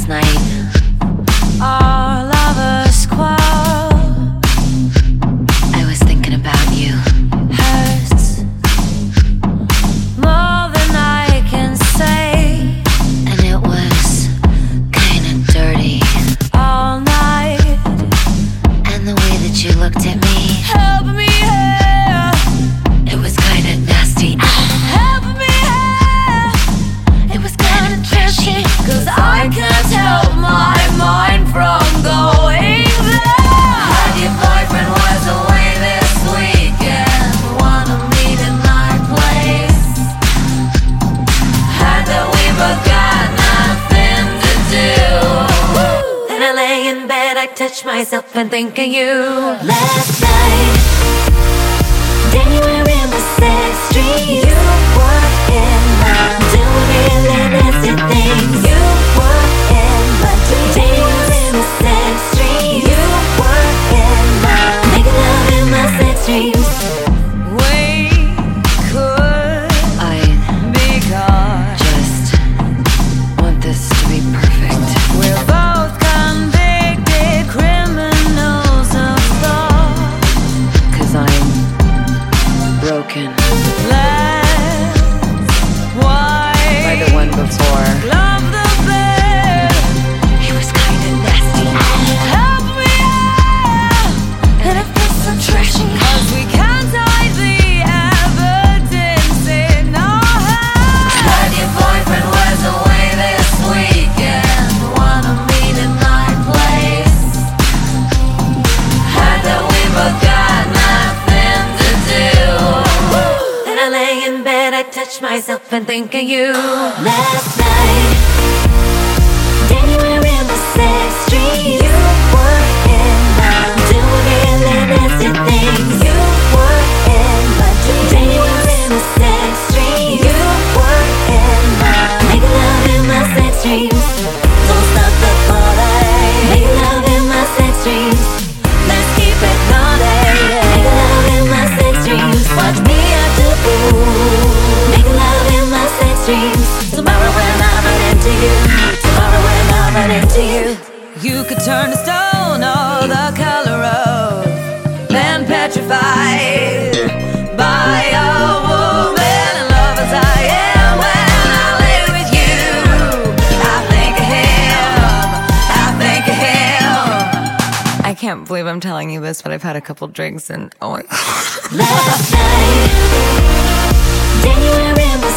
night. Our lovers quarrel. I was thinking about you. Hurts more than I can say, and it was kinda dirty all night. And the way that you looked at me, help me here, it was kinda nasty. Help me here, it was kinda trashy. Cause I can't help my mind from going there. Had your boyfriend was away this weekend, wanna meet in my place. Had that we both got nothing to do. Then I lay in bed, I touch myself and think of you. Last night, then you were in the sex street. You were in my doing really nasty things. You were in my dreams. Then you were in the sex street. You were in my making love in my sex dreams. We could be gone. Just want this to be perfect. We're both convicted criminals of thought. Cause I'm broken. Let's wipe by the one before. Love the bed. He was kinda nasty. Help me out, and it feels so trashy. Cause we can't hide the evidence in our hands. Had your boyfriend was away this weekend, wanna meet in my place. Had that we both got nothing to do. Then I lay in bed, I touch myself and think of you. Last night, then you were in the sex street. You were in my doing really nasty things. You were in my dreams. Then you were in the sex street. You were in my making love in my sex dreams. Don't stop the party. Making love in my sex dreams. Let's keep it naughty. Making love in my sex dreams. Watch me out the pool. Making love in my sex dreams. Tomorrow when I run into you. Tomorrow when I run into you. You could turn to stone or the color of man petrified by a woman in love as I am. When I lay with you, I think of him. I think of him. I can't believe I'm telling you this, but I've had a couple drinks and oh my God. Last night, then you were in the